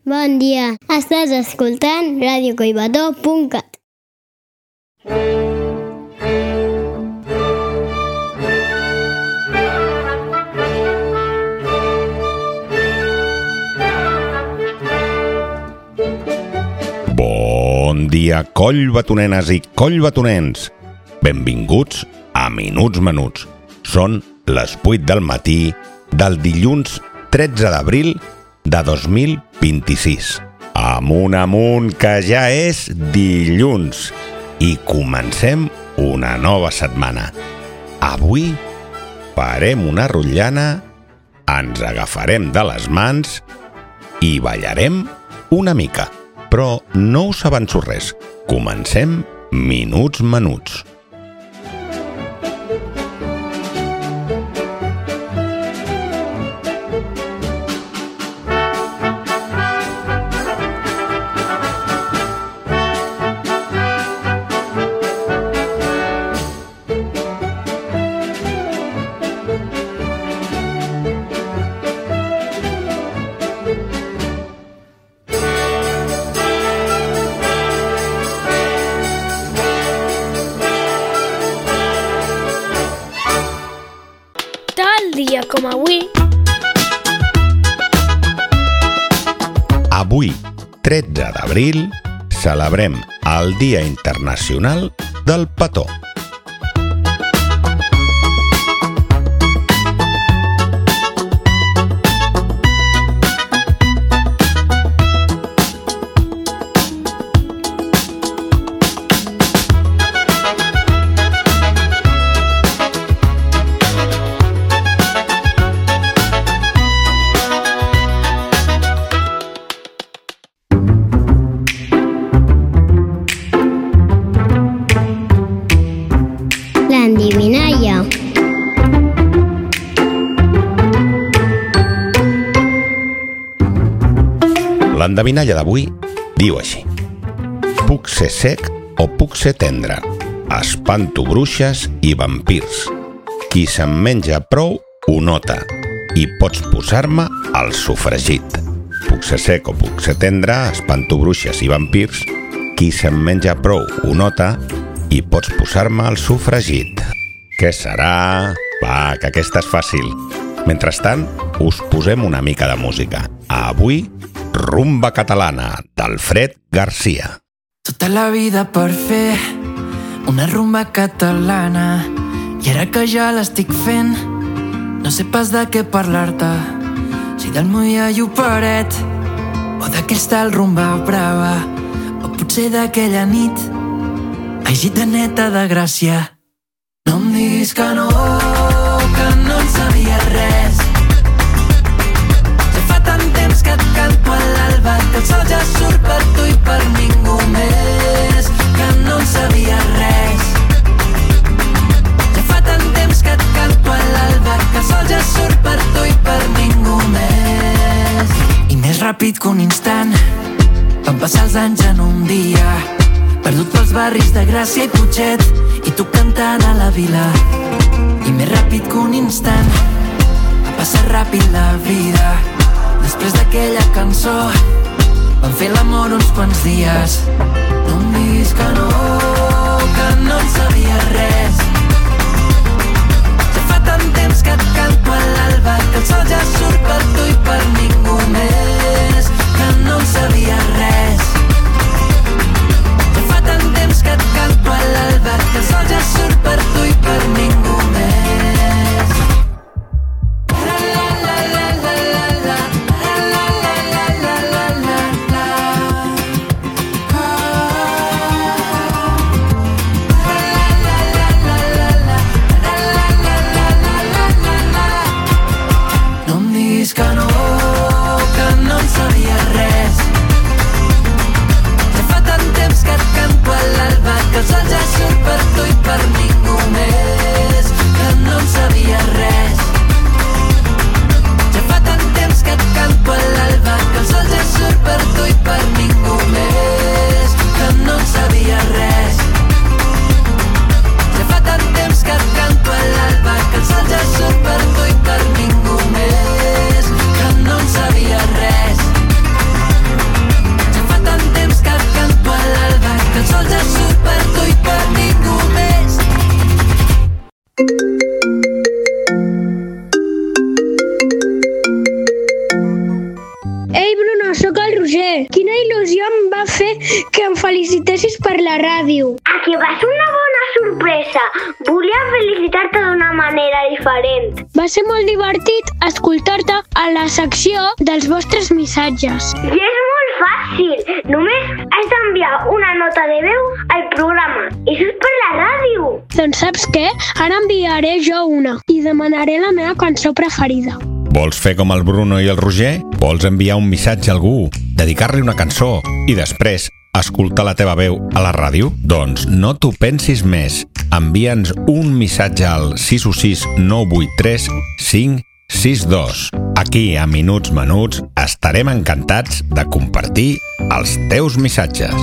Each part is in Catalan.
Bon dia, estàs escoltant radiocoibató.cat. Bon dia, collbatonenes i collbatonens. Benvinguts a Minuts Menuts. Són les 8 del matí del dilluns 13 d'abril de 2026. Amunt, que ja és dilluns i comencem una nova setmana. Avui farem una rotllana, ens agafarem de les mans i ballarem una mica. Però no us avanço res. Comencem Minuts Menuts. Dia com avui. Avui, 13 d'abril, celebrem el Dia Internacional del Petó. L'endevinalla. L'endevinalla d'avui diu així: puc ser sec o puc ser tendre, espanto bruixes i vampirs. Qui se'n menja prou ho nota i pots posar-me al sofregit. Puc ser sec o puc ser tendre, espanto bruixes i vampirs. Qui se'n menja prou ho nota i pots posar-me al sofregit. Què serà? Va, que aquesta és fàcil. Mentrestant, us posem una mica de música. Avui, Rumba Catalana, d'Alfred Garcia. Tota la vida per fer una rumba catalana i ara que ja l'estic fent no sé pas de què parlar-te, si del Moià i Operet o d'aquesta rumba brava o potser d'aquella nit. Ai, gitaneta de Gràcia, no em diguis que no en sabia res. Ja fa tant temps que et canto a l'alba que el sol ja surt per tu i per ningú més, que no en sabia res. Ja fa tant temps que et canto a l'alba que el sol ja surt per tu i per ningú més. I més ràpid que un instant van passar els anys en un dia, perdut pels barris de Gràcia i Putxet i tu cantant a la vila. I més ràpid que un instant va passar ràpid la vida. Després d'aquella cançó vam fer l'amor uns quants dies. No em diguis que no en sabia res. Ja fa tant temps que et canto a l'alba que el sol ja surt per tu i per ningú més, que no en sabia res. Ja fa tant temps que et canto a l'alba que el sol ja surt per tu i per ningú més. No em diguis que no en sabia res. Ja fa tant temps que et canto a l'alba que el sol ja surt per tu i per ningú més, que no en sabia res. Ja fa tant temps que et canto a l'alba que el sol ja surt per tu i per ningú més, que no en sabia res. Ja fa tant temps que et canto a l'alba que el sol ja surt per tu i per ningú més, que no en sabia res. fer que em felicitessis per la ràdio. A que va ser una bona sorpresa. Volia felicitar-te d'una manera diferent. Va ser molt divertit escoltar-te a la secció dels vostres missatges. I és molt fàcil. Només has d'enviar una nota de veu al programa. I això és per la ràdio. Doncs saps què? Ara enviaré jo una i demanaré la meva cançó preferida. Vols fer com el Bruno i el Roger? Vols enviar un missatge a algú, dedicar-li una cançó i després escoltar la teva veu a la ràdio? Doncs no t'ho pensis més. Envia'ns un missatge al 616 983 562. Aquí, a Minuts Menuts, estarem encantats de compartir els teus missatges.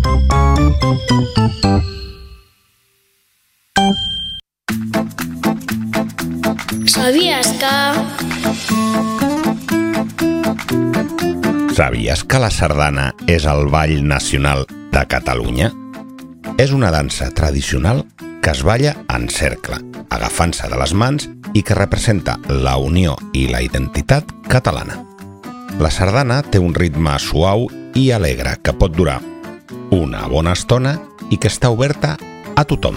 Sabies que la sardana és el ball nacional de Catalunya? És una dansa tradicional que es balla en cercle, agafant-se de les mans i que representa la unió i la identitat catalana. La sardana té un ritme suau i alegre que pot durar una bona estona i que està oberta a tothom.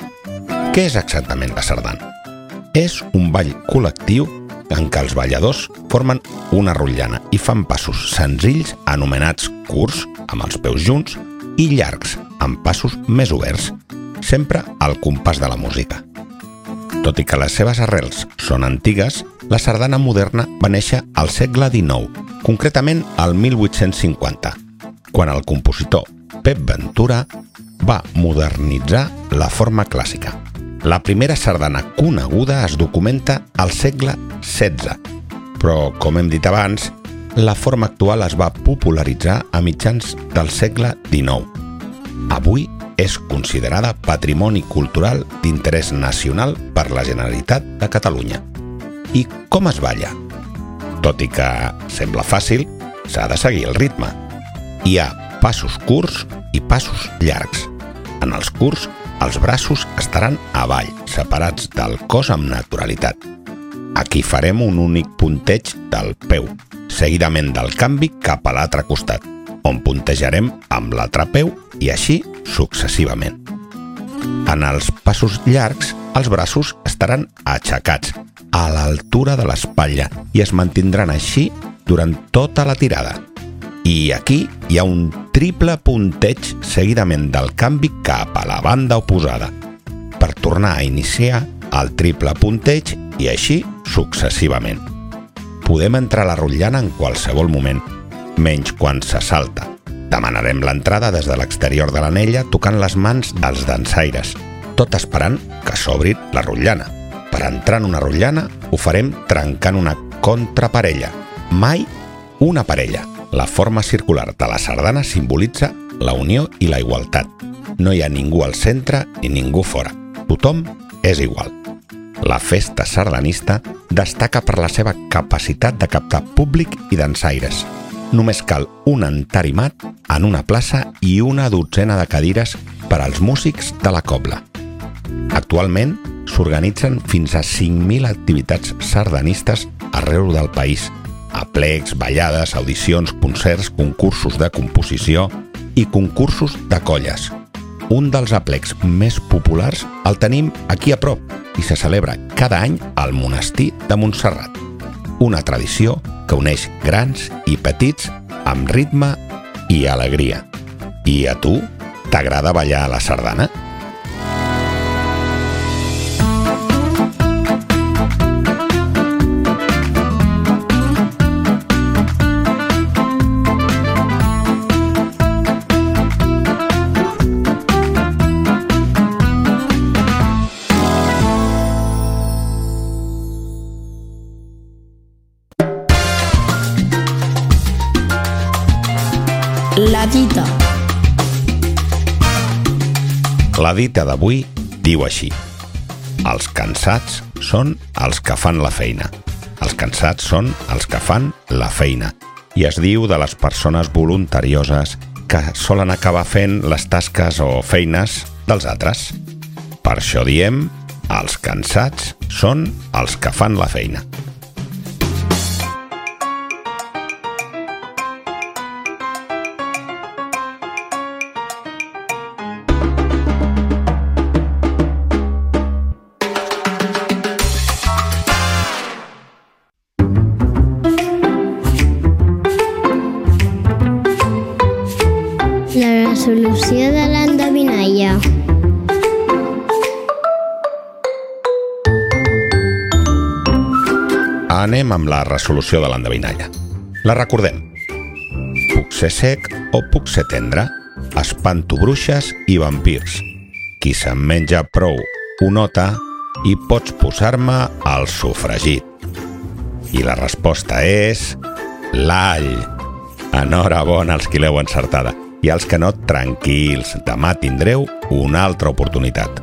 Què és exactament la sardana? És un ball col·lectiu en què els balladors formen una rotllana i fan passos senzills anomenats curts, amb els peus junts, i llargs, amb passos més oberts, sempre al compàs de la música. Tot i que les seves arrels són antigues, la sardana moderna va néixer al segle XIX, concretament al 1850, quan el compositor Pep Ventura va modernitzar la forma clàssica. La primera sardana coneguda es documenta al segle XVI, però, com hem dit abans, la forma actual es va popularitzar a mitjans del segle XIX. Avui és considerada patrimoni cultural d'interès nacional per la Generalitat de Catalunya. I com es balla? Tot i que sembla fàcil, s'ha de seguir el ritme. Hi ha passos curts i passos llargs. En els curts, els braços estaran avall, separats del cos amb naturalitat. Aquí farem un únic punteig del peu, seguidament del canvi cap a l'altre costat, on puntejarem amb l'altre peu i així successivament. En els passos llargs, els braços estaran aixecats a l'altura de l'espatlla i es mantindran així durant tota la tirada. I aquí hi ha un triple punteig seguidament del canvi cap a la banda oposada, per tornar a iniciar el triple punteig i així successivament. Podem entrar a la rotllana en qualsevol moment, menys quan se salta. Demanarem l'entrada des de l'exterior de l'anella tocant les mans dels dansaires, tot esperant que s'obri la rotllana. Per entrar en una rotllana ho farem trencant una contraparella, mai una parella. La forma circular de la sardana simbolitza la unió i la igualtat. No hi ha ningú al centre ni ningú fora. Tothom és igual. La festa sardanista destaca per la seva capacitat de captar públic i dansaires. Només cal un entarimat en una plaça i una dotzena de cadires per als músics de la cobla. Actualment s'organitzen fins a 5.000 activitats sardanistes arreu del país, aplecs, ballades, audicions, concerts, concursos de composició i concursos de colles. Un dels aplecs més populars el tenim aquí a prop i se celebra cada any al monestir de Montserrat. Una tradició que uneix grans i petits amb ritme i alegria. I a tu, t'agrada ballar a la sardana? La dita. La dita d'avui diu així: els cansats són els que fan la feina. Els cansats són els que fan la feina. I es diu de les persones voluntarioses que solen acabar fent les tasques o feines dels altres. Per això diem, els cansats són els que fan la feina. resolució de l'endevinalla. Anem amb la resolució de l'endevinalla. La recordem. Puc ser sec o puc ser tendre? Espanto bruixes i vampirs. Qui se'n menja prou ho nota i pots posar-me al sofregit. I la resposta és... l'all. Enhorabona als qui l'heu encertada. I als que no, tranquils, demà tindreu una altra oportunitat.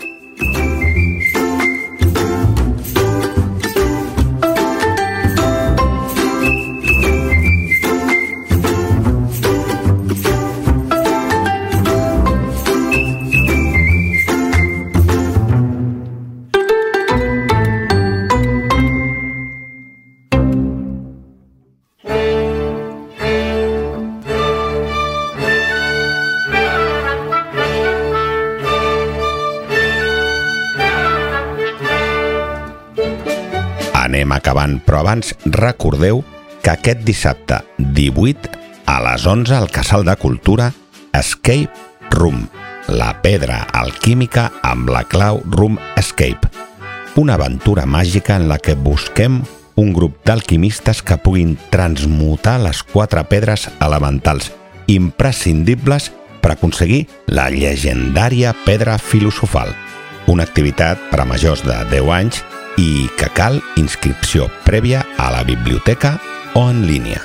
Anem acabant, però abans recordeu que aquest dissabte 18 a les 11 al Casal de Cultura Escape Room, la pedra alquímica amb la clau Room Escape. Una aventura màgica en la que busquem un grup d'alquimistes que puguin transmutar les 4 pedres elementals imprescindibles per aconseguir la llegendària pedra filosofal. Una activitat per a majors de 10 anys i que cal inscripció prèvia a la biblioteca o en línia.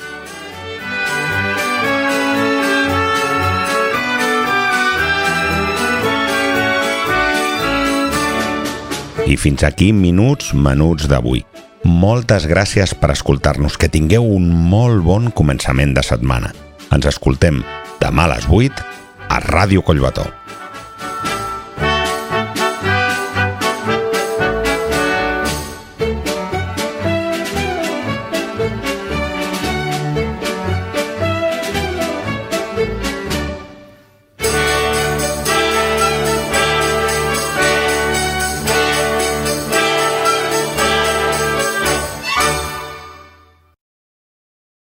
I fins aquí Minuts Menuts d'avui. Moltes gràcies per escoltar-nos. Que tingueu un molt bon començament de setmana. Ens escoltem demà a les 8 a Ràdio Collbató.